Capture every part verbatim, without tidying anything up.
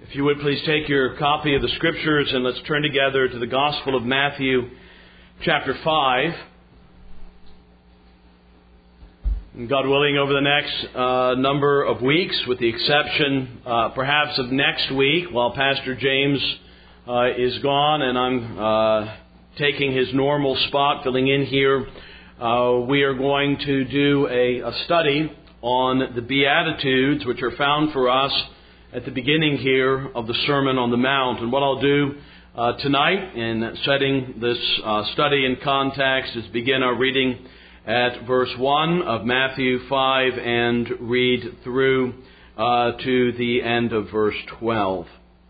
If you would please take your copy of the Scriptures and let's turn together to the Gospel of Matthew, chapter five. And God willing, over the next uh, number of weeks, with the exception uh, perhaps of next week, while Pastor James uh, is gone and I'm uh, taking his normal spot, filling in here, uh, we are going to do a, a study on the Beatitudes, which are found for us at the beginning here of the Sermon on the Mount. And what I'll do uh, tonight in setting this uh, study in context is begin our reading at verse one of Matthew five and read through uh, to the end of verse twelve.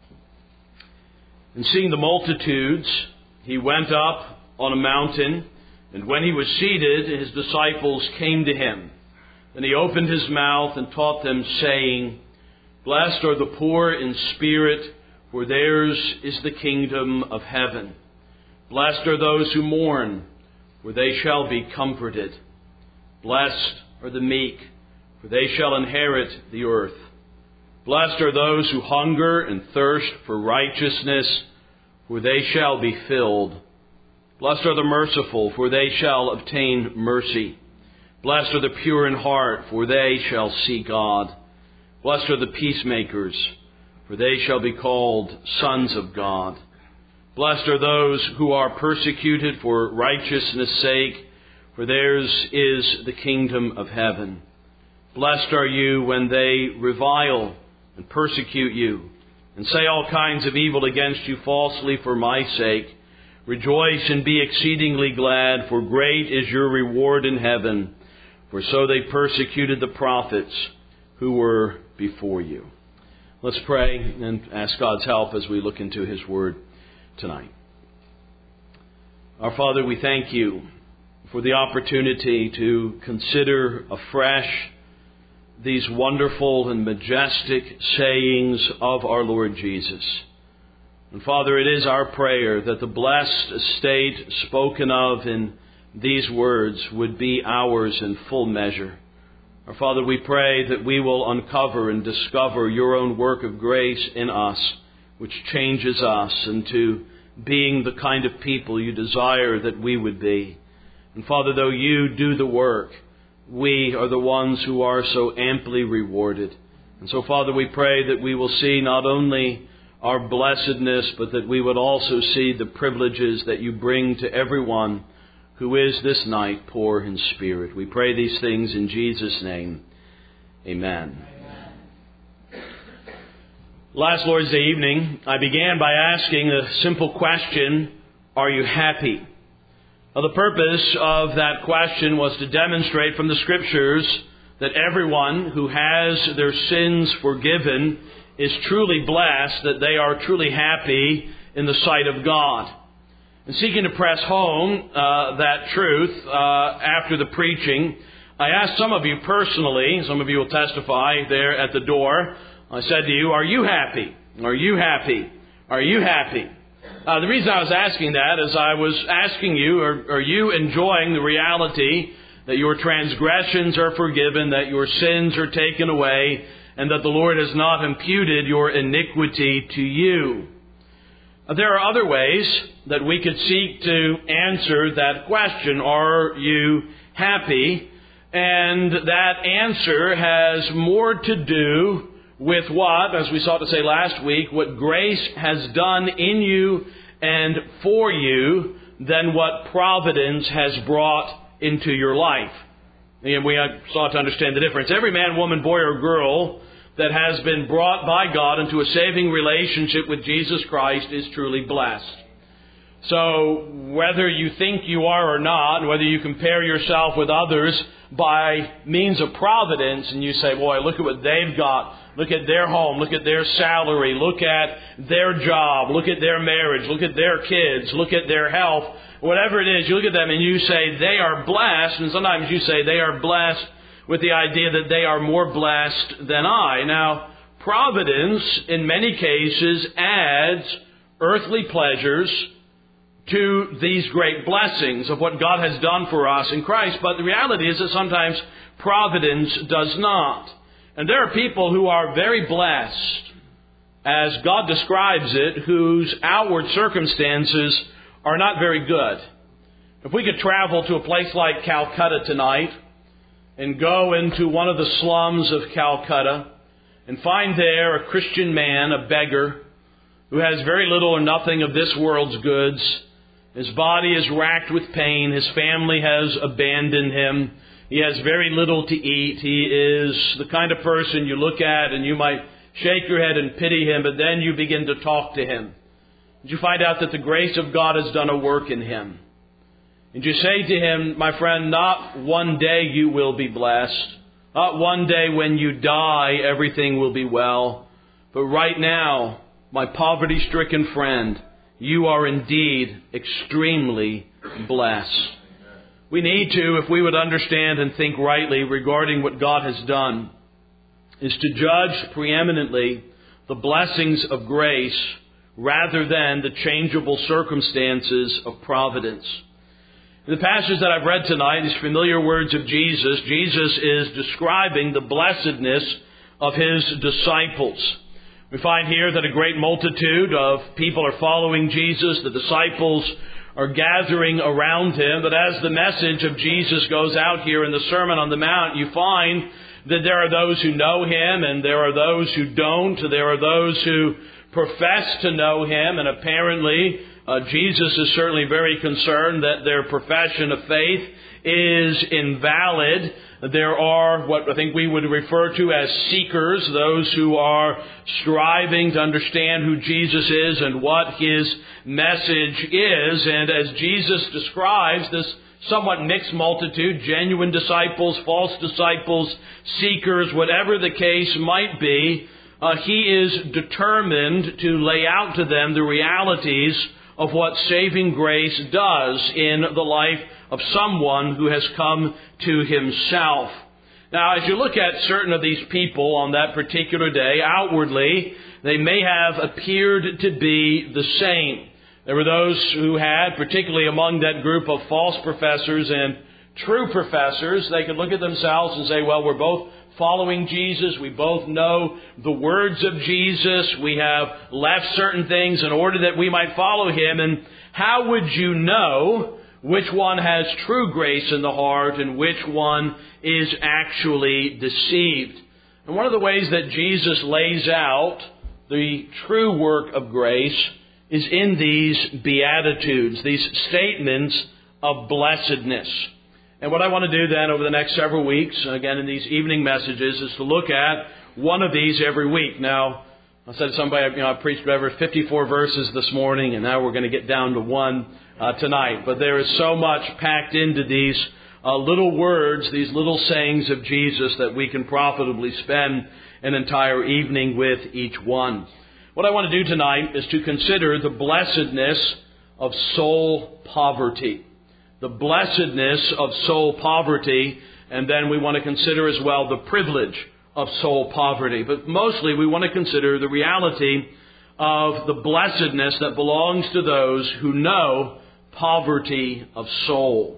And seeing the multitudes, he went up on a mountain, and when he was seated, his disciples came to him. Then he opened his mouth and taught them, saying, Blessed are the poor in spirit, for theirs is the kingdom of heaven. Blessed are those who mourn, for they shall be comforted. Blessed are the meek, for they shall inherit the earth. Blessed are those who hunger and thirst for righteousness, for they shall be filled. Blessed are the merciful, for they shall obtain mercy. Blessed are the pure in heart, for they shall see God. Blessed are the peacemakers, for they shall be called sons of God. Blessed are those who are persecuted for righteousness' sake, for theirs is the kingdom of heaven. Blessed are you when they revile and persecute you, and say all kinds of evil against you falsely for my sake. Rejoice and be exceedingly glad, for great is your reward in heaven. For so they persecuted the prophets who were before you. Let's pray and ask God's help as we look into His Word tonight. Our Father, we thank you for the opportunity to consider afresh these wonderful and majestic sayings of our Lord Jesus. And Father, it is our prayer that the blessed estate spoken of in these words would be ours in full measure. Our Father, we pray that we will uncover and discover your own work of grace in us, which changes us into being the kind of people you desire that we would be. And Father, though you do the work, we are the ones who are so amply rewarded. And so, Father, we pray that we will see not only our blessedness, but that we would also see the privileges that you bring to everyone who is this night poor in spirit. We pray these things in Jesus' name. Amen. Amen. Last Lord's Day evening, I began by asking a simple question, are you happy? Now, the purpose of that question was to demonstrate from the Scriptures that everyone who has their sins forgiven is truly blessed, that they are truly happy in the sight of God. And seeking to press home uh, that truth uh, after the preaching, I asked some of you personally, some of you will testify there at the door, I said to you, are you happy? Are you happy? Are you happy? Uh, the reason I was asking that is I was asking you, are, are you enjoying the reality that your transgressions are forgiven, that your sins are taken away, and that the Lord has not imputed your iniquity to you? There are other ways that we could seek to answer that question, are you happy? And that answer has more to do with what, as we sought to say last week, what grace has done in you and for you than what providence has brought into your life. And we sought to understand the difference. Every man, woman, boy, or girl that has been brought by God into a saving relationship with Jesus Christ is truly blessed. So whether you think you are or not, whether you compare yourself with others by means of providence and you say, boy, look at what they've got, look at their home, look at their salary, look at their job, look at their marriage, look at their kids, look at their health, whatever it is, you look at them and you say they are blessed, and sometimes you say they are blessed with the idea that they are more blessed than I. Now, providence, in many cases, adds earthly pleasures to these great blessings of what God has done for us in Christ. But the reality is that sometimes providence does not. And there are people who are very blessed as God describes it, whose outward circumstances are not very good. If we could travel to a place like Calcutta tonight and go into one of the slums of Calcutta and find there a Christian man, a beggar, who has very little or nothing of this world's goods. His body is racked with pain. His family has abandoned him. He has very little to eat. He is the kind of person you look at and you might shake your head and pity him, but then you begin to talk to him. And you find out that the grace of God has done a work in him. And you say to him, my friend, not one day you will be blessed. Not one day when you die everything will be well. But right now, my poverty-stricken friend, you are indeed extremely blessed. We need to, if we would understand and think rightly regarding what God has done, is to judge preeminently the blessings of grace rather than the changeable circumstances of providence. In the passage that I've read tonight, these familiar words of Jesus, Jesus is describing the blessedness of His disciples. We find here that a great multitude of people are following Jesus. The disciples are gathering around Him. But as the message of Jesus goes out here in the Sermon on the Mount, you find that there are those who know Him and there are those who don't. There are those who profess to know Him, and apparently uh, Jesus is certainly very concerned that their profession of faith is invalid. There are what I think we would refer to as seekers, those who are striving to understand who Jesus is and what His message is. And as Jesus describes this somewhat mixed multitude, genuine disciples, false disciples, seekers, whatever the case might be, uh, He is determined to lay out to them the realities of what saving grace does in the life of someone who has come to Himself. Now, as you look at certain of these people on that particular day, outwardly, they may have appeared to be the same. There were those who had, particularly among that group of false professors and true professors, they could look at themselves and say, well, we're both following Jesus. We both know the words of Jesus. We have left certain things in order that we might follow Him. And how would you know which one has true grace in the heart and which one is actually deceived? And one of the ways that Jesus lays out the true work of grace is in these Beatitudes, these statements of blessedness. And what I want to do then over the next several weeks, again in these evening messages, is to look at one of these every week. Now, I said to somebody, you know, I preached over fifty-four verses this morning, and now we're going to get down to one uh, tonight. But there is so much packed into these uh, little words, these little sayings of Jesus, that we can profitably spend an entire evening with each one. What I want to do tonight is to consider the blessedness of soul poverty. The blessedness of soul poverty, and then we want to consider as well the privilege of soul poverty. But mostly we want to consider the reality of the blessedness that belongs to those who know poverty of soul.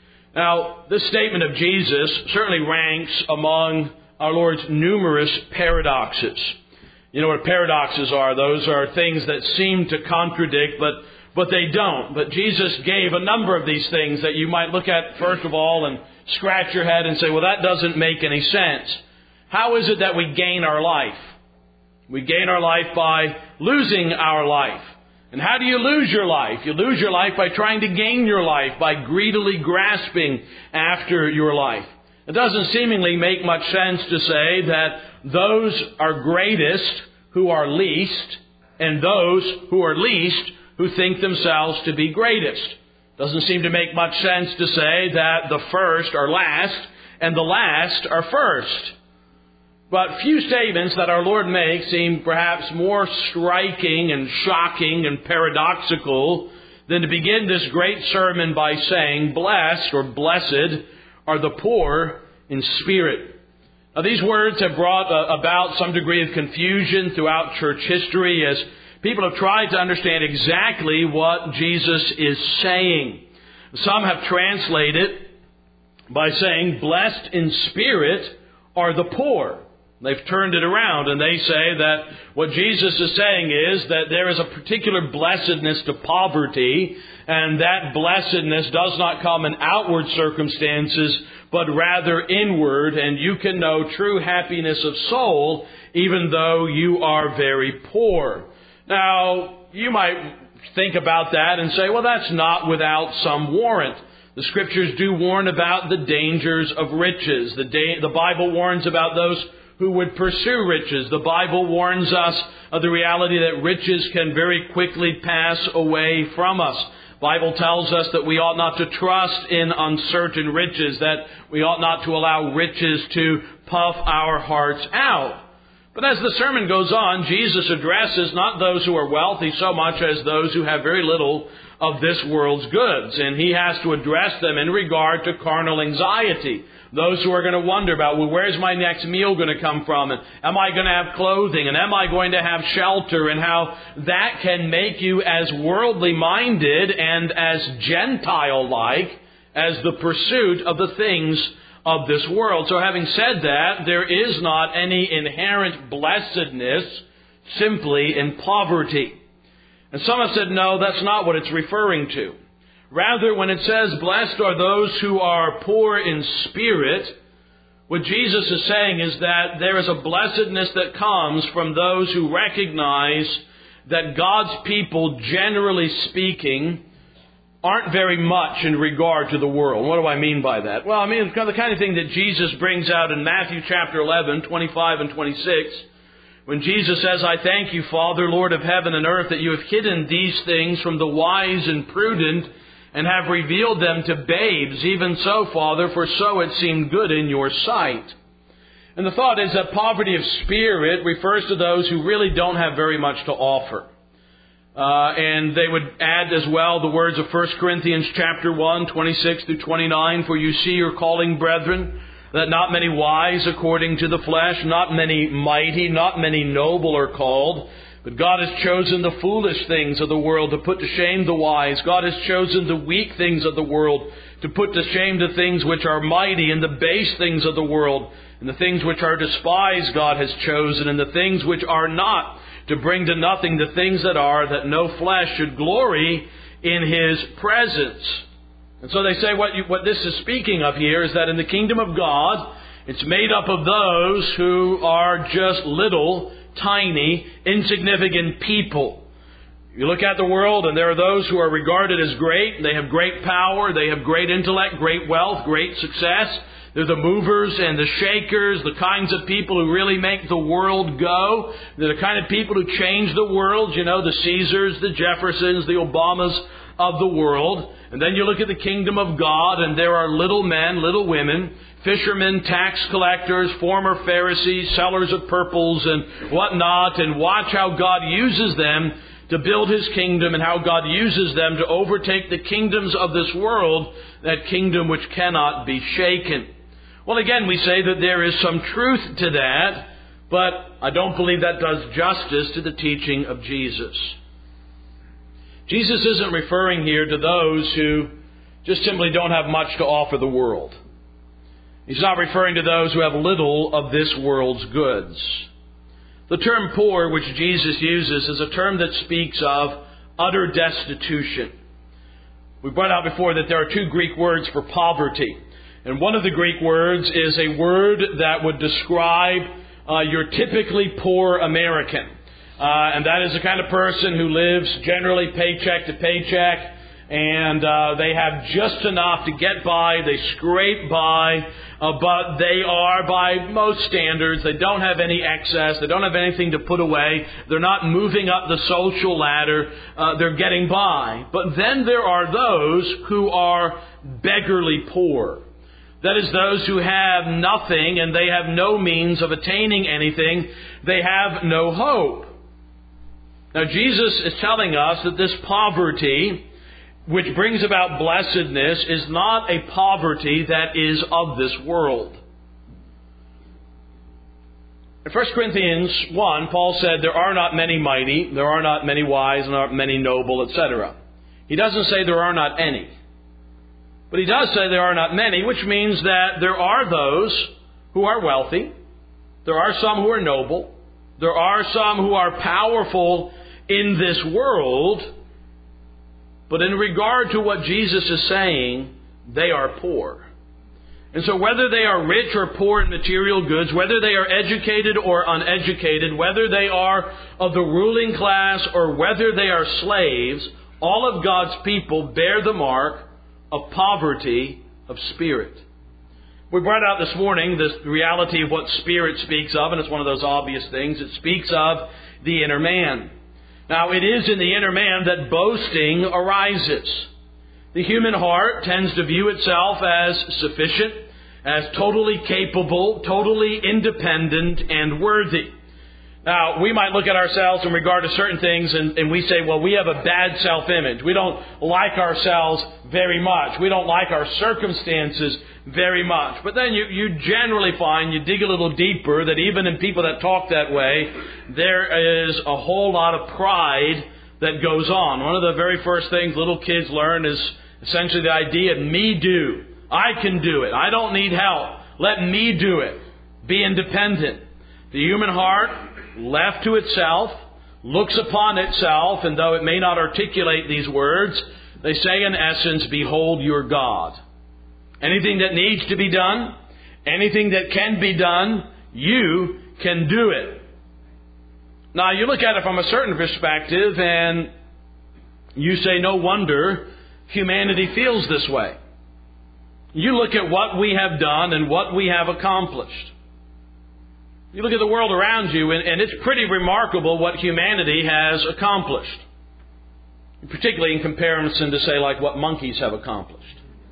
Now, this statement of Jesus certainly ranks among our Lord's numerous paradoxes. You know what paradoxes are? Those are things that seem to contradict, but But they don't. But Jesus gave a number of these things that you might look at, first of all, and scratch your head and say, well, that doesn't make any sense. How is it that we gain our life? We gain our life by losing our life. And how do you lose your life? You lose your life by trying to gain your life, by greedily grasping after your life. It doesn't seemingly make much sense to say that those are greatest who are least, and those who are least who think themselves to be greatest. Doesn't seem to make much sense to say that the first are last and the last are first. But few statements that our Lord makes seem perhaps more striking and shocking and paradoxical than to begin this great sermon by saying, blessed or blessed are the poor in spirit. Now, these words have brought uh, about some degree of confusion throughout church history as people have tried to understand exactly what Jesus is saying. Some have translated by saying, blessed in spirit are the poor. They've turned it around, and they say that what Jesus is saying is that there is a particular blessedness to poverty, and that blessedness does not come in outward circumstances, but rather inward, and you can know true happiness of soul even though you are very poor. Now, you might think about that and say, well, that's not without some warrant. The Scriptures do warn about the dangers of riches. The, da- the Bible warns about those who would pursue riches. The Bible warns us of the reality that riches can very quickly pass away from us. The Bible tells us that we ought not to trust in uncertain riches, that we ought not to allow riches to puff our hearts out. But as the sermon goes on, Jesus addresses not those who are wealthy so much as those who have very little of this world's goods. And He has to address them in regard to carnal anxiety. Those who are going to wonder about, well, where's my next meal going to come from? And am I going to have clothing? And am I going to have shelter? And how that can make you as worldly minded and as Gentile-like as the pursuit of the things of this world. So having said that, there is not any inherent blessedness simply in poverty. And some have said, no, that's not what it's referring to. Rather, when it says, blessed are those who are poor in spirit, what Jesus is saying is that there is a blessedness that comes from those who recognize that God's people, generally speaking, aren't very much in regard to the world. What do I mean by that? Well, I mean it's the kind of thing that Jesus brings out in Matthew chapter eleven, twenty-five and twenty-six, when Jesus says, I thank you, Father, Lord of heaven and earth, that you have hidden these things from the wise and prudent, and have revealed them to babes. Even so, Father, for so it seemed good in your sight. And the thought is that poverty of spirit refers to those who really don't have very much to offer. Uh, and they would add as well the words of First Corinthians chapter one, twenty-six through twenty-nine, for you see your calling, brethren, that not many wise according to the flesh, not many mighty, not many noble are called. But God has chosen the foolish things of the world to put to shame the wise. God has chosen the weak things of the world to put to shame the things which are mighty, and the base things of the world. And the things which are despised God has chosen, and the things which are not, to bring to nothing the things that are, that no flesh should glory in His presence. And so they say what, you, what this is speaking of here is that in the kingdom of God, it's made up of those who are just little, tiny, insignificant people. You look at the world and there are those who are regarded as great. They have great power. They have great intellect, great wealth, great success. They're the movers and the shakers, the kinds of people who really make the world go. They're the kind of people who change the world. You know, the Caesars, the Jeffersons, the Obamas of the world. And then you look at the kingdom of God and there are little men, little women, fishermen, tax collectors, former Pharisees, sellers of purples and whatnot, and watch how God uses them to build His kingdom and how God uses them to overtake the kingdoms of this world, that kingdom which cannot be shaken. Well, again, we say that there is some truth to that, but I don't believe that does justice to the teaching of Jesus. Jesus isn't referring here to those who just simply don't have much to offer the world. He's not referring to those who have little of this world's goods. The term poor, which Jesus uses, is a term that speaks of utter destitution. We brought out before that there are two Greek words for poverty. And one of the Greek words is a word that would describe uh, your typically poor American. Uh, and that is the kind of person who lives generally paycheck to paycheck. And uh, they have just enough to get by. They scrape by. Uh, but they are, by most standards, they don't have any excess. They don't have anything to put away. They're not moving up the social ladder. Uh, they're getting by. But then there are those who are beggarly poor. That is, those who have nothing and they have no means of attaining anything. They have no hope. Now, Jesus is telling us that this poverty, which brings about blessedness, is not a poverty that is of this world. In First Corinthians one, Paul said, there are not many mighty, there are not many wise, and not many noble, et cetera. He doesn't say there are not any. But he does say there are not many, which means that there are those who are wealthy. There are some who are noble. There are some who are powerful in this world. But in regard to what Jesus is saying, they are poor. And so whether they are rich or poor in material goods, whether they are educated or uneducated, whether they are of the ruling class or whether they are slaves, all of God's people bear the mark of poverty of spirit. We brought out this morning this reality of what spirit speaks of, and it's one of those obvious things. It speaks of the inner man. Now, it is in the inner man that boasting arises. The human heart tends to view itself as sufficient, as totally capable, totally independent, and worthy. Now, we might look at ourselves in regard to certain things and, and we say, well, we have a bad self-image. We don't like ourselves very much. We don't like our circumstances very much. But then you, you generally find, you dig a little deeper, that even in people that talk that way, there is a whole lot of pride that goes on. One of the very first things little kids learn is essentially the idea of me do. I can do it. I don't need help. Let me do it. Be independent. The human heart, left to itself, looks upon itself, and though it may not articulate these words, they say in essence, behold your God. Anything that needs to be done, anything that can be done, you can do it. Now, you look at it from a certain perspective, and you say, no wonder humanity feels this way. You look at what we have done and what we have accomplished. You look at the world around you, and, and it's pretty remarkable what humanity has accomplished. Particularly in comparison to, say, like what monkeys have accomplished.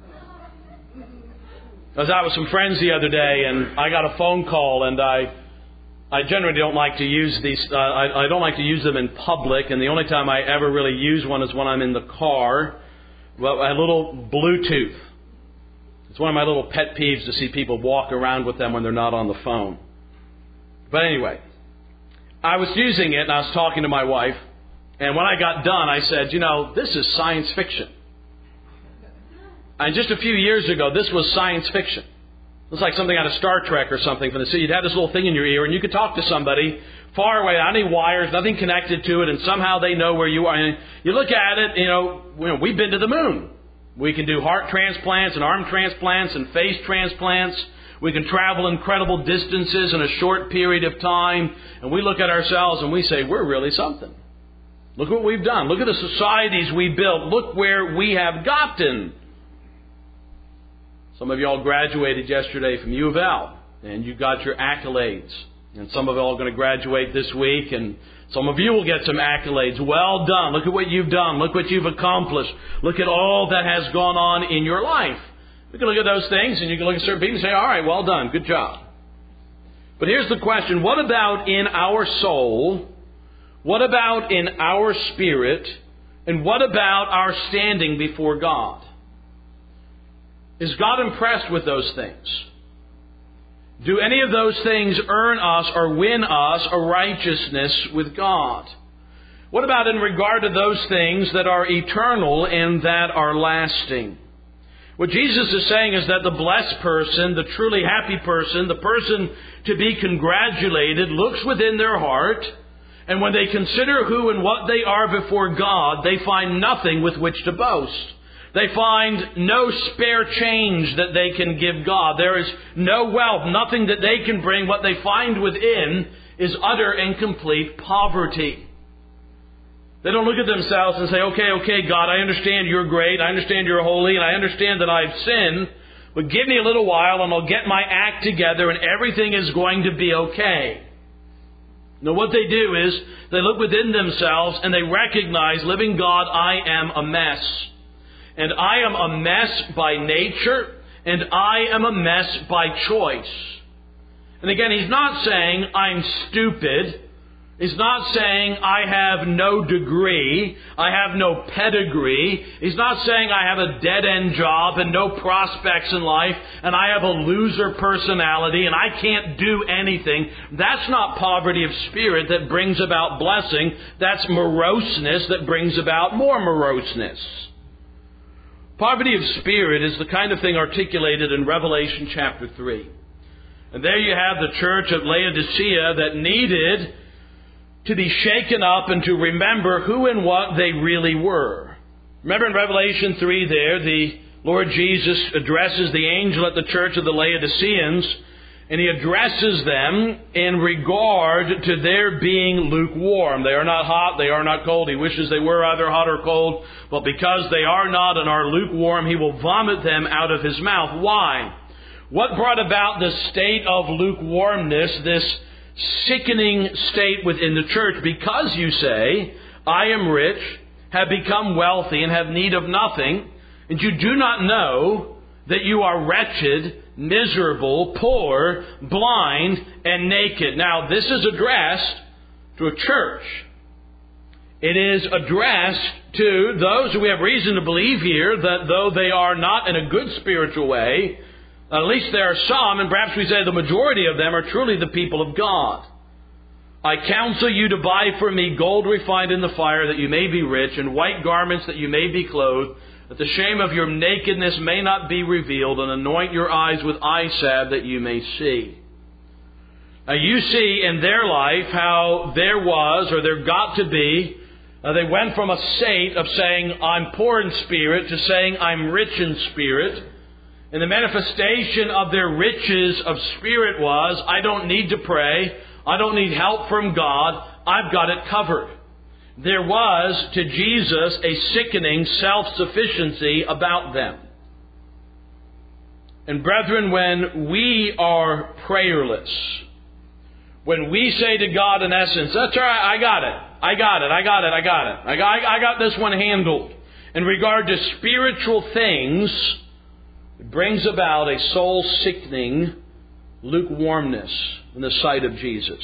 I was out with some friends the other day, and I got a phone call, and I I generally don't like to use these. Uh, I, I don't like to use them in public, and the only time I ever really use one is when I'm in the car. Well, a little Bluetooth. It's one of my little pet peeves to see people walk around with them when they're not on the phone. But anyway, I was using it, and I was talking to my wife, and when I got done, I said, you know, this is science fiction. And just a few years ago, this was science fiction. It was like something out of Star Trek or something. From the sea, you'd have this little thing in your ear, and you could talk to somebody far away, not any wires, nothing connected to it, and somehow they know where you are. And you look at it, you know, we've been to the moon. We can do heart transplants and arm transplants and face transplants. We can travel incredible distances in a short period of time. And we look at ourselves and we say, we're really something. Look what we've done. Look at the societies we built. Look where we have gotten. Some of you all graduated yesterday from U of L, and you got your accolades. And some of you all are going to graduate this week, and some of you will get some accolades. Well done. Look at what you've done. Look what you've accomplished. Look at all that has gone on in your life. You can look at those things, and you can look at certain people and say, all right, well done. Good job. But here's the question. What about in our soul? What about in our spirit? And what about our standing before God? Is God impressed with those things? Do any of those things earn us or win us a righteousness with God? What about in regard to those things that are eternal and that are lasting? What Jesus is saying is that the blessed person, the truly happy person, the person to be congratulated, looks within their heart, and when they consider who and what they are before God, they find nothing with which to boast. They find no spare change that they can give God. There is no wealth, nothing that they can bring. What they find within is utter and complete poverty. They don't look at themselves and say, okay, okay, God, I understand you're great. I understand you're holy, and I understand that I've sinned. But give me a little while and I'll get my act together and everything is going to be okay. No, what they do is they look within themselves and they recognize, living God, I am a mess. And I am a mess by nature, and I am a mess by choice. And again, he's not saying I'm stupid. He's not saying I have no degree, I have no pedigree. He's not saying I have a dead-end job and no prospects in life, and I have a loser personality, and I can't do anything. That's not poverty of spirit that brings about blessing. That's moroseness that brings about more moroseness. Poverty of spirit is the kind of thing articulated in Revelation chapter three. And there you have the church of Laodicea that needed to be shaken up and to remember who and what they really were. Remember in Revelation three there, the Lord Jesus addresses the angel at the church of the Laodiceans, and He addresses them in regard to their being lukewarm. They are not hot, they are not cold. He wishes they were either hot or cold, but because they are not and are lukewarm, He will vomit them out of His mouth. Why? What brought about this state of lukewarmness, this sickening state within the church? Because you say, I am rich, have become wealthy, and have need of nothing, and you do not know that you are wretched, miserable, poor, blind, and naked. Now, this is addressed to a church. It is addressed to those who we have reason to believe here that though they are not in a good spiritual way, at least there are some, and perhaps we say the majority of them are truly the people of God. I counsel you to buy for me gold refined in the fire, that you may be rich, and white garments that you may be clothed, that the shame of your nakedness may not be revealed, and anoint your eyes with eye salve that you may see. Now you see in their life how there was, or there got to be, uh, they went from a state of saying, I'm poor in spirit, to saying, I'm rich in spirit. And the manifestation of their riches of spirit was, I don't need to pray, I don't need help from God, I've got it covered. There was, to Jesus, a sickening self-sufficiency about them. And brethren, when we are prayerless, when we say to God in essence, that's all right, I got it, I got it, I got it, I got it, I got, I got this one handled. In regard to spiritual things, it brings about a soul-sickening lukewarmness in the sight of Jesus.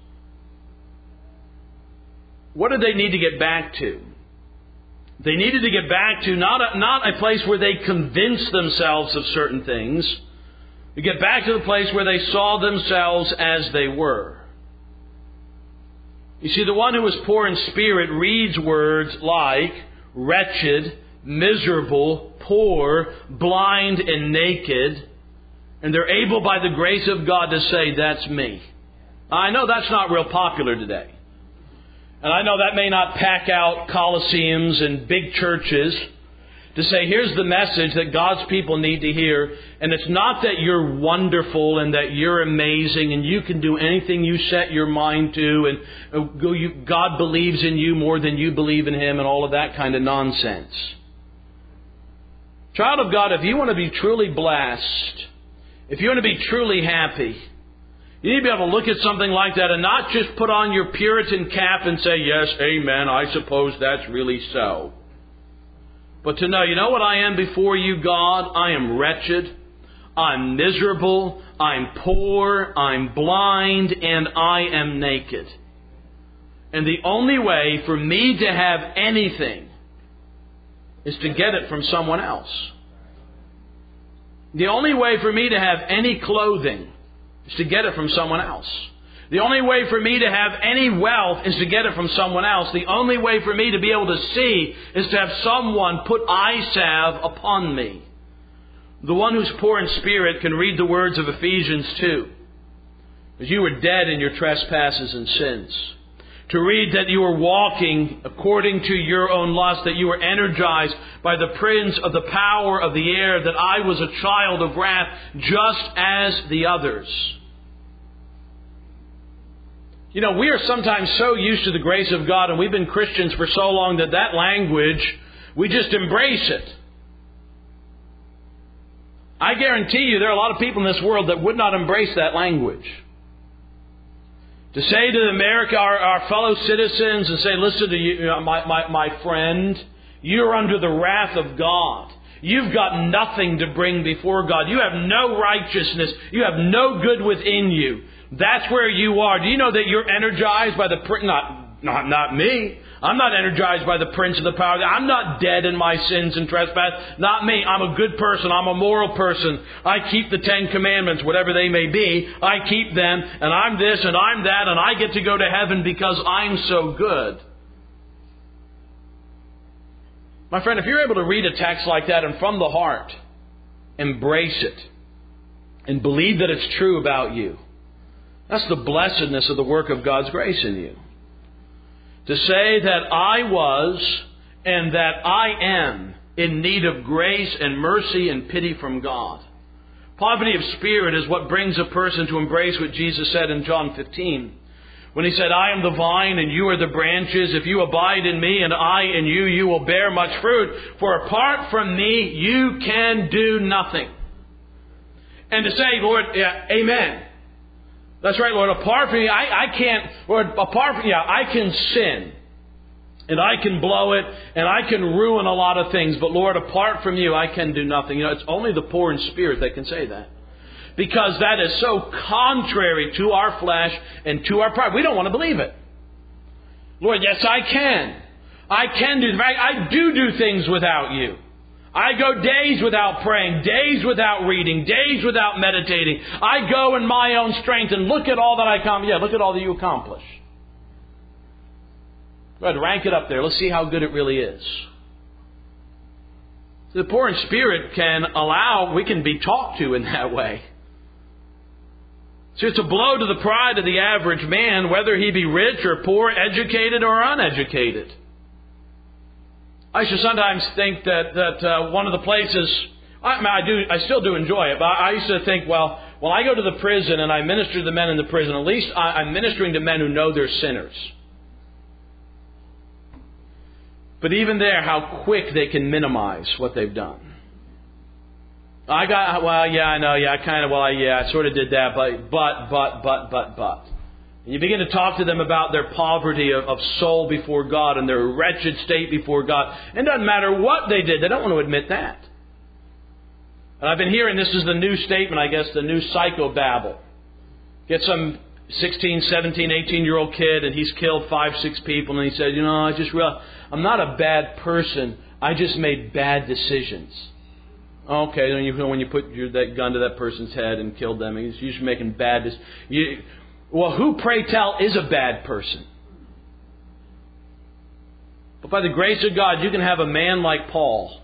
What did they need to get back to? They needed to get back to not a, not a place where they convinced themselves of certain things. To get back to the place where they saw themselves as they were. You see, the one who is poor in spirit reads words like wretched, miserable, poor, blind, and naked, and they're able by the grace of God to say, that's me. I know that's not real popular today. And I know that may not pack out coliseums and big churches to say, here's the message that God's people need to hear. And it's not that you're wonderful and that you're amazing and you can do anything you set your mind to and God believes in you more than you believe in Him and all of that kind of nonsense. Child of God, if you want to be truly blessed, if you want to be truly happy, you need to be able to look at something like that and not just put on your Puritan cap and say, yes, amen, I suppose that's really so. But to know, you know what I am before you, God? I am wretched, I'm miserable, I'm poor, I'm blind, and I am naked. And the only way for me to have anything is to get it from someone else. The only way for me to have any clothing is to get it from someone else. The only way for me to have any wealth is to get it from someone else. The only way for me to be able to see is to have someone put eye salve upon me. The one who's poor in spirit can read the words of Ephesians two. As you were dead in your trespasses and sins. To read that you were walking according to your own lust, that you were energized by the prince of the power of the air, that I was a child of wrath just as the others. You know, we are sometimes so used to the grace of God, and we've been Christians for so long that that language, we just embrace it. I guarantee you there are a lot of people in this world that would not embrace that language. To say to America, our, our fellow citizens, and say, listen to you, my, my, my friend, you're under the wrath of God. You've got nothing to bring before God. You have no righteousness. You have no good within you. That's where you are. Do you know that you're energized by the... Not, not, not me. I'm not energized by the prince of the power. I'm not dead in my sins and trespass. Not me. I'm a good person. I'm a moral person. I keep the Ten Commandments, whatever they may be. I keep them, and I'm this, and I'm that, and I get to go to heaven because I'm so good. My friend, if you're able to read a text like that and from the heart, embrace it. and believe that it's true about you. That's the blessedness of the work of God's grace in you. To say that I was and that I am in need of grace and mercy and pity from God. Poverty of spirit is what brings a person to embrace what Jesus said in John fifteen. When He said, I am the vine and you are the branches. If you abide in me and I in you, you will bear much fruit. For apart from me, you can do nothing. And to say, Lord, yeah, amen. That's right, Lord. Apart from me, I, I can't, Lord, apart from, yeah, I can sin. And I can blow it, and I can ruin a lot of things. But Lord, apart from you, I can do nothing. You know, it's only the poor in spirit that can say that. Because that is so contrary to our flesh and to our pride. We don't want to believe it. Lord, yes, I can. I can do, in fact, I do do things without you. I go days without praying, days without reading, days without meditating. I go in my own strength and look at all that I accomplish. Yeah, look at all that you accomplish. Go ahead, rank it up there. Let's see how good it really is. The poor in spirit can allow, we can be talked to in that way. So it's a blow to the pride of the average man, whether he be rich or poor, educated or uneducated. I used to sometimes think that that uh, one of the places, I, mean, I do, I still do enjoy it, but I used to think, well, well, I go to the prison and I minister to the men in the prison. At least I, I'm ministering to men who know they're sinners. But even there, how quick they can minimize what they've done. I got, well, yeah, I know, yeah, I kind of, well, yeah, I sort of did that, but, but, but, but, but, but. And you begin to talk to them about their poverty of, of soul before God and their wretched state before God. It doesn't matter what they did. They don't want to admit that. And I've been hearing, this is the new statement, I guess, the new psychobabble. Get some sixteen, seventeen, eighteen-year-old kid, and he's killed five, six people, and he said, you know, I just realized I'm not a bad person. I just made bad decisions. Okay, then you, when you put your, that gun to that person's head and killed them, you're just making bad decisions. Well, who, pray tell, is a bad person? But by the grace of God, you can have a man like Paul,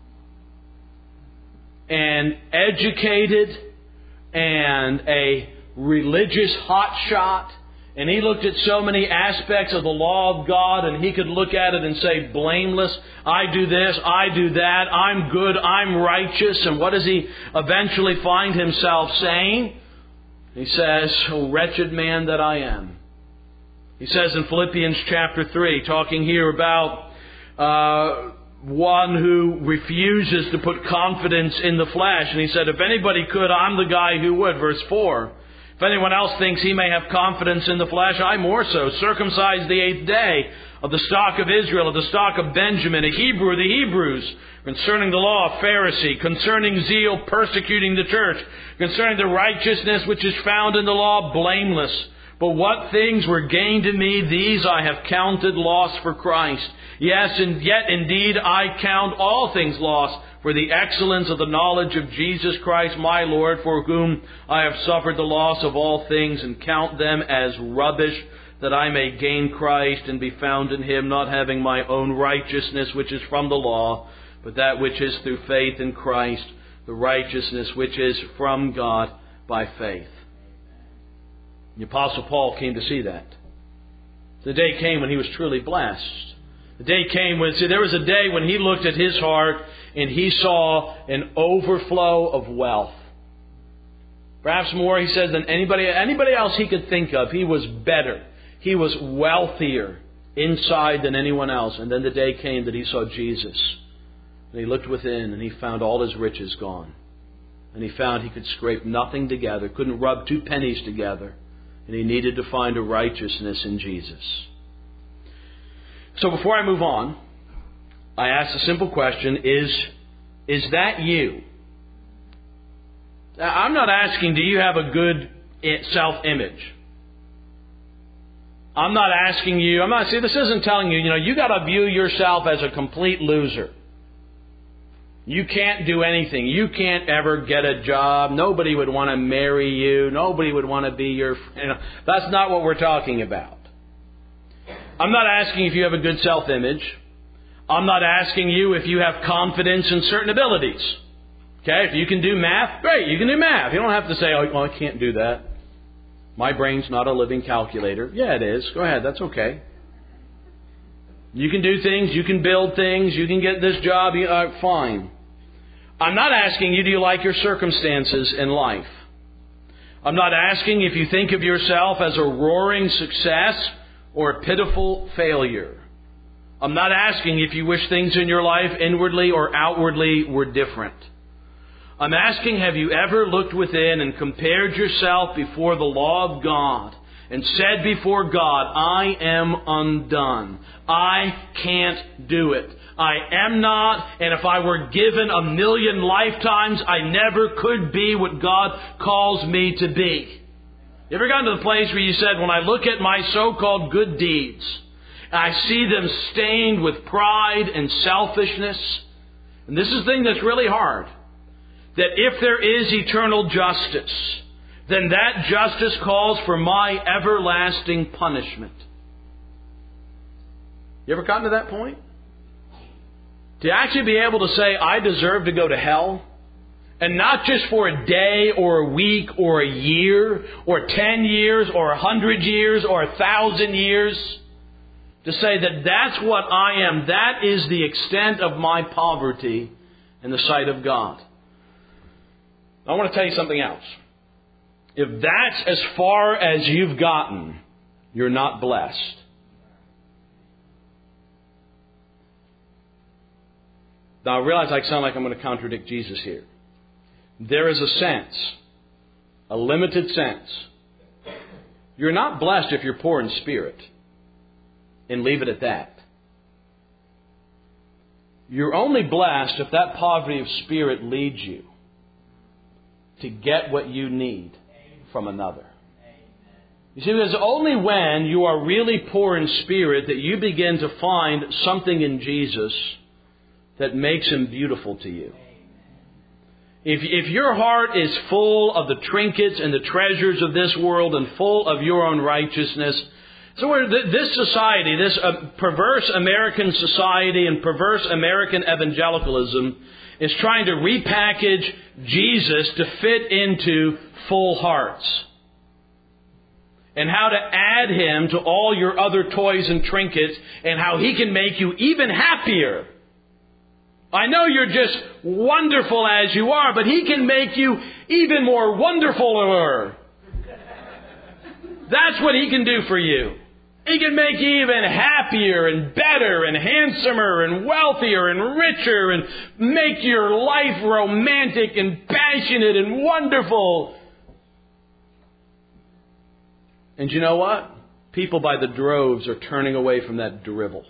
and educated, and a religious hotshot, and he looked at so many aspects of the law of God, and he could look at it and say, blameless, I do this, I do that, I'm good, I'm righteous. And what does he eventually find himself saying? He says, oh, wretched man that I am. He says in Philippians chapter three, talking here about uh, one who refuses to put confidence in the flesh. And he said, if anybody could, I'm the guy who would. Verse four. If anyone else thinks he may have confidence in the flesh, I more so. Circumcised the eighth day, of the stock of Israel, of the stock of Benjamin, a Hebrew of the Hebrews, concerning the law, a Pharisee, concerning zeal, persecuting the church, concerning the righteousness which is found in the law, blameless. But what things were gained to me, these I have counted loss for Christ. Yes, and yet indeed I count all things lost for the excellence of the knowledge of Jesus Christ my Lord, for whom I have suffered the loss of all things, and count them as rubbish, that I may gain Christ and be found in Him, not having my own righteousness which is from the law, but that which is through faith in Christ, the righteousness which is from God by faith. The Apostle Paul came to see that. The day came when he was truly blessed. The day came when, see, there was a day when he looked at his heart and he saw an overflow of wealth. Perhaps more, he says, than anybody, anybody else he could think of. He was better. He was wealthier inside than anyone else. And then the day came that he saw Jesus. And he looked within and he found all his riches gone. And he found he could scrape nothing together, couldn't rub two pennies together. And he needed to find a righteousness in Jesus. So before I move on, I ask a simple question. Is, is that you? I'm not asking, do you have a good self-image? I'm not asking you, I'm not, see, this isn't telling you, you know, you got to view yourself as a complete loser. You can't do anything. You can't ever get a job. Nobody would want to marry you. Nobody would want to be your friend. You know, that's not what we're talking about. I'm not asking if you have a good self-image. I'm not asking you if you have confidence in certain abilities. Okay, if you can do math, great, you can do math. You don't have to say, oh, well, I can't do that. My brain's not a living calculator. Yeah, it is. Go ahead, that's okay. You can do things, you can build things, you can get this job, you, uh, fine. I'm not asking you, do you like your circumstances in life? I'm not asking if you think of yourself as a roaring success or a pitiful failure. I'm not asking if you wish things in your life inwardly or outwardly were different. I'm asking, have you ever looked within and compared yourself before the law of God and said before God, I am undone. I can't do it. I am not, and if I were given a million lifetimes, I never could be what God calls me to be. You ever gotten to the place where you said, when I look at my so-called good deeds, I see them stained with pride and selfishness, and this is the thing that's really hard, that if there is eternal justice, then that justice calls for my everlasting punishment. You ever gotten to that point? To actually be able to say, I deserve to go to hell, and not just for a day or a week or a year or ten years or a hundred years or a thousand years, to say that that's what I am, that is the extent of my poverty in the sight of God. I want to tell you something else. If that's as far as you've gotten, you're not blessed. Now I realize I sound like I'm going to contradict Jesus here. There is a sense, a limited sense. You're not blessed if you're poor in spirit. And leave it at that. You're only blessed if that poverty of spirit leads you to get what you need from another. You see, because only when you are really poor in spirit that you begin to find something in Jesus that makes Him beautiful to you. If, if your heart is full of the trinkets and the treasures of this world and full of your own righteousness, so where this society, this uh, perverse American society and perverse American evangelicalism is trying to repackage Jesus to fit into full hearts. And how to add Him to all your other toys and trinkets and how He can make you even happier. I know you're just wonderful as you are, but He can make you even more wonderfuler. That's what He can do for you. He can make you even happier and better and handsomer and wealthier and richer and make your life romantic and passionate and wonderful. And you know what? People by the droves are turning away from that drivel.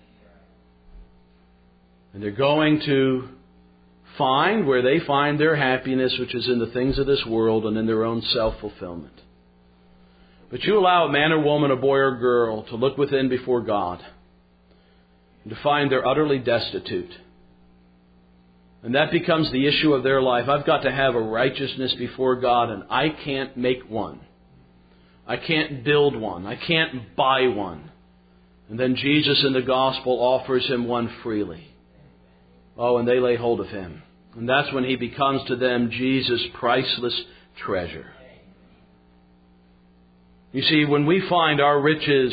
And they're going to find where they find their happiness, which is in the things of this world and in their own self-fulfillment. But you allow a man or woman, a boy or girl, to look within before God and to find they're utterly destitute. And that becomes the issue of their life. I've got to have a righteousness before God, and I can't make one. I can't build one. I can't buy one. And then Jesus in the gospel offers him one freely. Oh, and they lay hold of Him. And that's when He becomes to them Jesus' priceless treasure. You see, when we find our riches,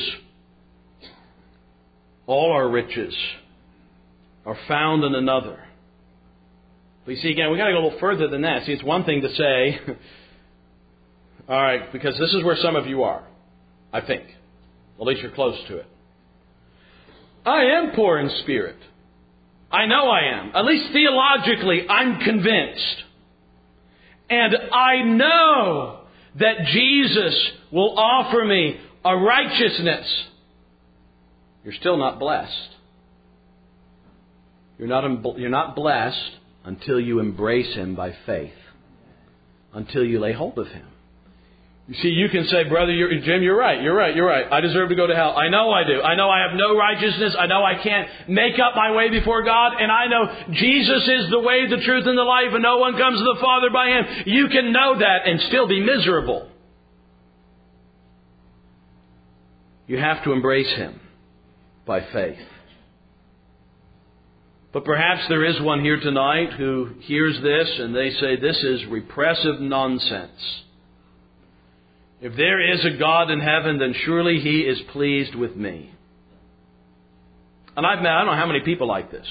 all our riches are found in another. But you see, again, we've got to go a little further than that. See, it's one thing to say, all right, because this is where some of you are, I think. At least you're close to it. I am poor in spirit. I know I am. At least theologically, I'm convinced. And I know that Jesus will offer me a righteousness. You're still not blessed. You're not, you're not blessed until you embrace Him by faith. Until you lay hold of Him. You see, you can say, Brother you're, Jim, you're right, you're right, you're right. I deserve to go to hell. I know I do. I know I have no righteousness. I know I can't make up my way before God. And I know Jesus is the way, the truth, and the life, and no one comes to the Father by Him. You can know that and still be miserable. You have to embrace Him by faith. But perhaps there is one here tonight who hears this and they say, this is repressive nonsense. If there is a God in heaven, then surely He is pleased with me. And I've met, I don't know how many people like this.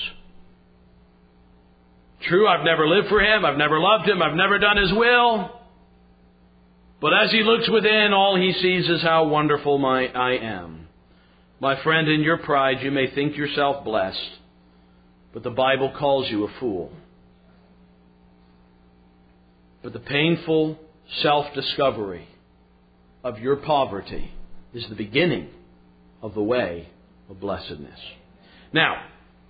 True, I've never lived for Him, I've never loved Him, I've never done His will. But as he looks within, all he sees is how wonderful my, I am. My friend, in your pride, you may think yourself blessed, but the Bible calls you a fool. But the painful self-discovery of your poverty is the beginning of the way of blessedness. Now,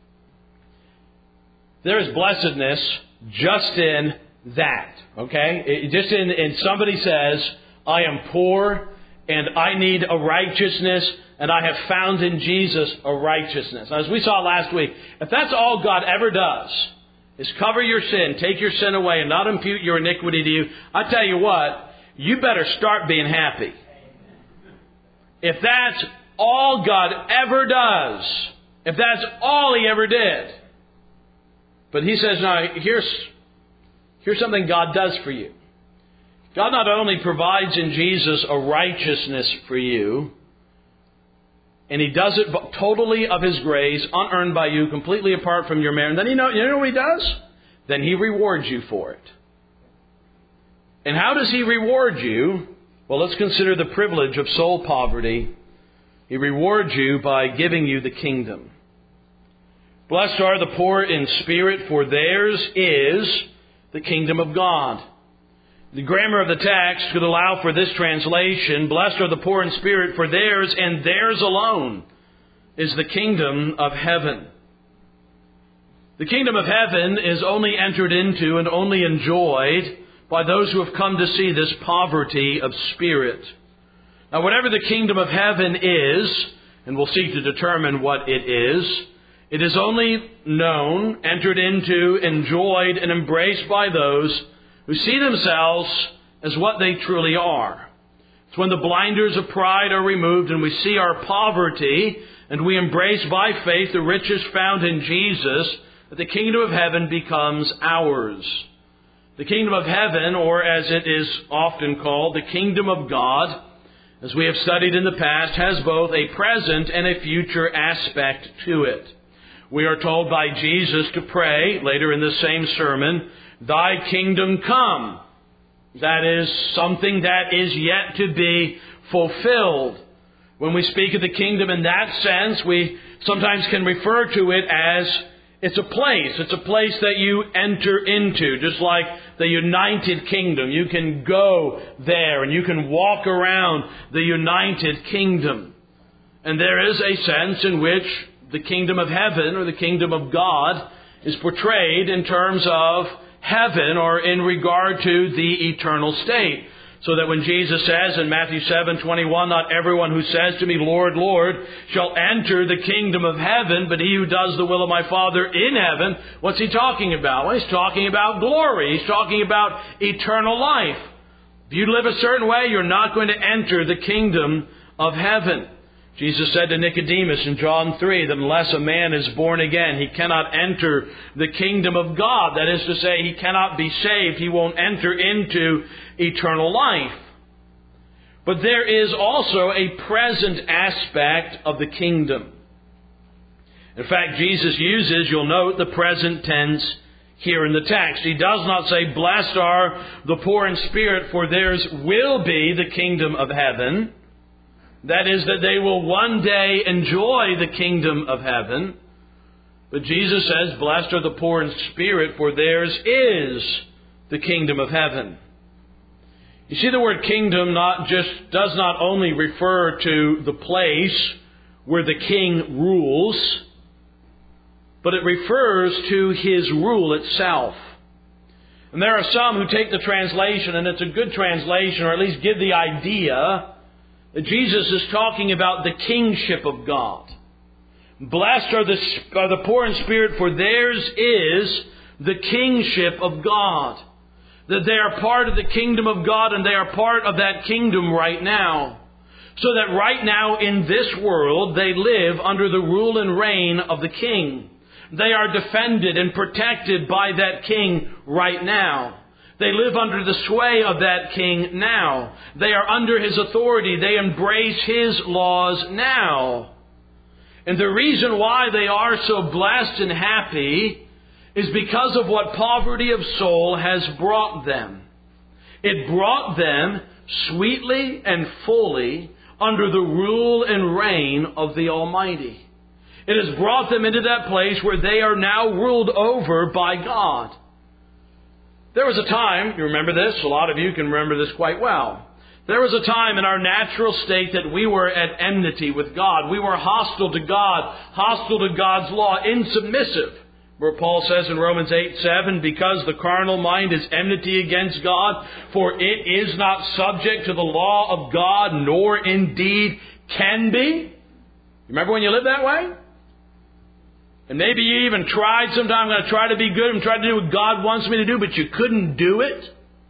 there is blessedness just in that, okay? It, just in, in somebody says, I am poor and I need a righteousness and I have found in Jesus a righteousness. As we saw last week, if that's all God ever does, is cover your sin, take your sin away and not impute your iniquity to you, I tell you what, you better start being happy. If that's all God ever does, if that's all He ever did. But He says, now here's Here's something God does for you. God not only provides in Jesus a righteousness for you, and He does it totally of His grace, unearned by you, completely apart from your merit. And then you know, you know what He does? Then He rewards you for it. And how does He reward you? Well, let's consider the privilege of soul poverty. He rewards you by giving you the kingdom. Blessed are the poor in spirit, for theirs is the kingdom of God. The grammar of the text could allow for this translation, blessed are the poor in spirit, for theirs and theirs alone is the kingdom of heaven. The kingdom of heaven is only entered into and only enjoyed by those who have come to see this poverty of spirit. Now, whatever the kingdom of heaven is, and we'll seek to determine what it is, it is only known, entered into, enjoyed, and embraced by those who see themselves as what they truly are. It's when the blinders of pride are removed and we see our poverty and we embrace by faith the riches found in Jesus, that the kingdom of heaven becomes ours. The kingdom of heaven, or as it is often called, the kingdom of God, as we have studied in the past, has both a present and a future aspect to it. We are told by Jesus to pray, later in the same sermon, Thy kingdom come. That is something that is yet to be fulfilled. When we speak of the kingdom in that sense, we sometimes can refer to it as it's a place. It's a place that you enter into, just like the United Kingdom. You can go there and you can walk around the United Kingdom. And there is a sense in which the kingdom of heaven or the kingdom of God is portrayed in terms of heaven or in regard to the eternal state. So that when Jesus says in Matthew seven twenty-one, not everyone who says to me, Lord, Lord, shall enter the kingdom of heaven, but he who does the will of my Father in heaven, what's He talking about? Well, He's talking about glory. He's talking about eternal life. If you live a certain way, you're not going to enter the kingdom of heaven. Jesus said to Nicodemus in John three that unless a man is born again, he cannot enter the kingdom of God. That is to say, he cannot be saved. He won't enter into eternal life. But there is also a present aspect of the kingdom. In fact, Jesus uses, you'll note, the present tense here in the text. He does not say, blessed are the poor in spirit, for theirs will be the kingdom of heaven. That is, that they will one day enjoy the kingdom of heaven. But Jesus says, blessed are the poor in spirit, for theirs is the kingdom of heaven. You see, the word kingdom not just does not only refer to the place where the king rules, but it refers to His rule itself. And there are some who take the translation, and it's a good translation, or at least give the idea that Jesus is talking about the kingship of God. Blessed are the, are the poor in spirit, for theirs is the kingship of God. That they are part of the kingdom of God, and they are part of that kingdom right now. So that right now in this world they live under the rule and reign of the King. They are defended and protected by that king right now. They live under the sway of that king now. They are under his authority. They embrace his laws now. And the reason why they are so blessed and happy is because of what poverty of soul has brought them. It brought them sweetly and fully under the rule and reign of the Almighty. It has brought them into that place where they are now ruled over by God. There was a time, you remember this, a lot of you can remember this quite well. There was a time in our natural state that we were at enmity with God. We were hostile to God, hostile to God's law, insubmissive. Where Paul says in Romans eight seven, because the carnal mind is enmity against God, for it is not subject to the law of God, nor indeed can be. Remember when you lived that way? And maybe you even tried sometime, I'm going to try to be good and try to do what God wants me to do, but you couldn't do it.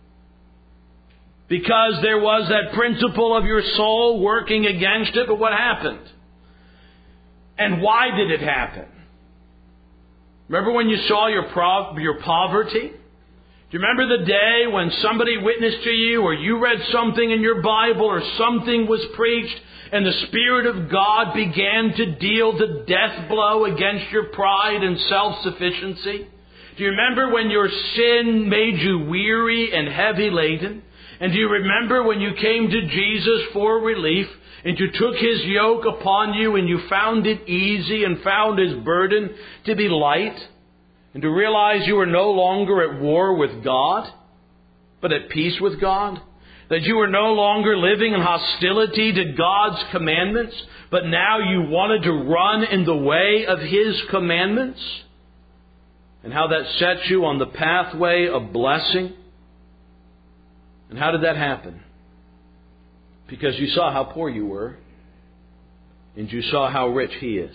Because there was that principle of your soul working against it. But what happened? And why did it happen? Remember when you saw your pro- your poverty? Do you remember the day when somebody witnessed to you, or you read something in your Bible, or something was preached, and the Spirit of God began to deal the death blow against your pride and self-sufficiency? Do you remember when your sin made you weary and heavy laden? And do you remember when you came to Jesus for relief, and you took His yoke upon you, and you found it easy, and found His burden to be light, and to realize you were no longer at war with God, but at peace with God? That you were no longer living in hostility to God's commandments, but now you wanted to run in the way of His commandments? And how that sets you on the pathway of blessing? And how did that happen? Because you saw how poor you were, and you saw how rich He is.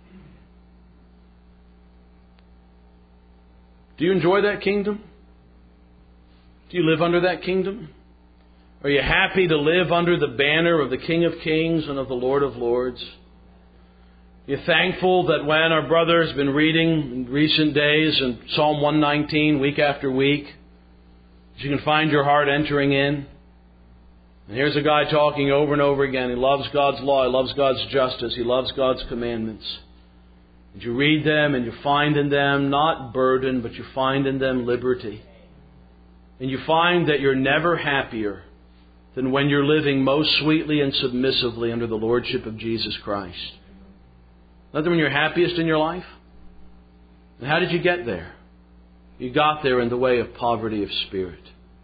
Do you enjoy that kingdom? Do you live under that kingdom? Are you happy to live under the banner of the King of Kings and of the Lord of Lords? Are you thankful that when our brother has been reading in recent days in Psalm one nineteen week after week, that you can find your heart entering in? And here's a guy talking over and over again. He loves God's law. He loves God's justice. He loves God's commandments. And you read them and you find in them not burden, but you find in them liberty. And you find that you're never happier than when you're living most sweetly and submissively under the Lordship of Jesus Christ. Not that when you're happiest in your life? And how did you get there? You got there in the way of poverty of spirit.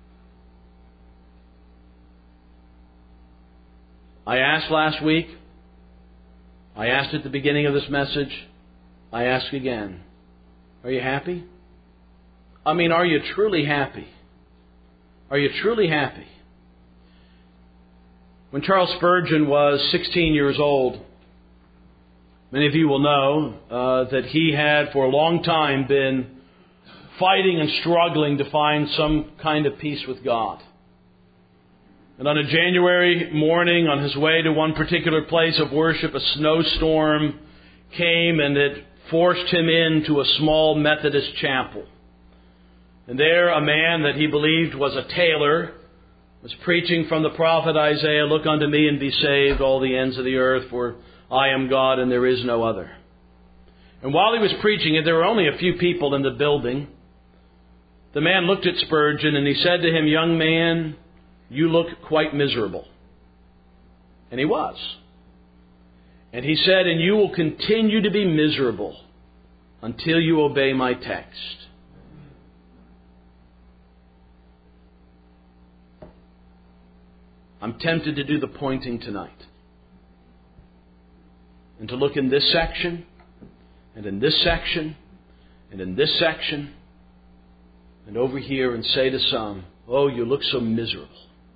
I asked last week, I asked at the beginning of this message, I ask again, are you happy? I mean, are you truly happy? Are you truly happy? When Charles Spurgeon was sixteen years old, many of you will know uh, that he had for a long time been fighting and struggling to find some kind of peace with God. And on a January morning, on his way to one particular place of worship, a snowstorm came and it forced him into a small Methodist chapel. And there a man that he believed was a tailor was preaching from the prophet Isaiah, "Look unto me and be saved, all the ends of the earth, for I am God and there is no other." And while he was preaching it, there were only a few people in the building. The man looked at Spurgeon and he said to him, "Young man, you look quite miserable." And he was. And he said, "And you will continue to be miserable until you obey my text." I'm tempted to do the pointing tonight. And to look in this section, and in this section, and in this section, and over here and say to some, "Oh, you look so miserable."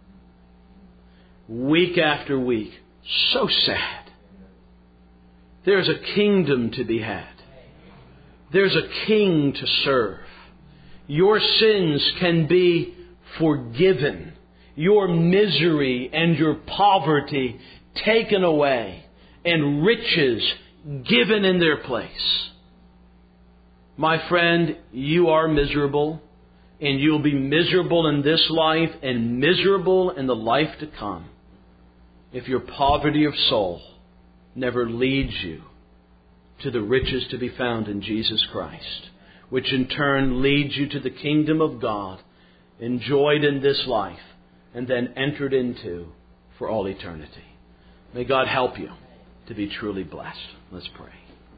Week after week, so sad. There's a kingdom to be had. There's a king to serve. Your sins can be forgiven. Your misery and your poverty taken away, and riches given in their place. My friend, you are miserable, and you'll be miserable in this life and miserable in the life to come if your poverty of soul never leads you to the riches to be found in Jesus Christ, which in turn leads you to the kingdom of God, enjoyed in this life, and then entered into for all eternity. May God help you to be truly blessed. Let's pray.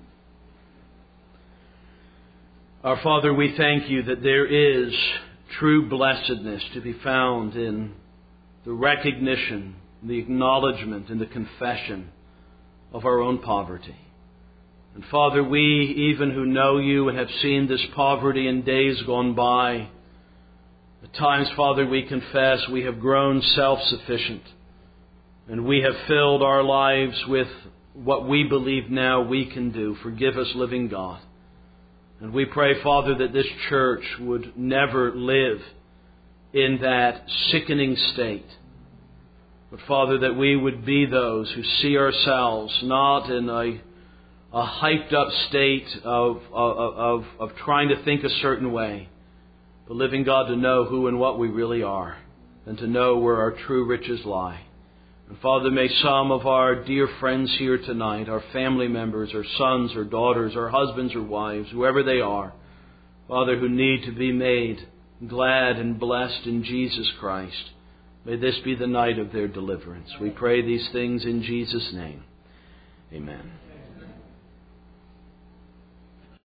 Our Father, we thank you that there is true blessedness to be found in the recognition, the acknowledgement, and the confession of our own poverty. And Father, we, even who know you and have seen this poverty in days gone by, at times, Father, we confess we have grown self-sufficient, and we have filled our lives with what we believe now we can do. Forgive us, living God. And we pray, Father, that this church would never live in that sickening state. But, Father, that we would be those who see ourselves not in a, a hyped-up state of, of, of, of trying to think a certain way, but, living God, to know who and what we really are, and to know where our true riches lie. And Father, may some of our dear friends here tonight, our family members, our sons or daughters, our husbands or wives, whoever they are, Father, who need to be made glad and blessed in Jesus Christ, may this be the night of their deliverance. We pray these things in Jesus' name. Amen.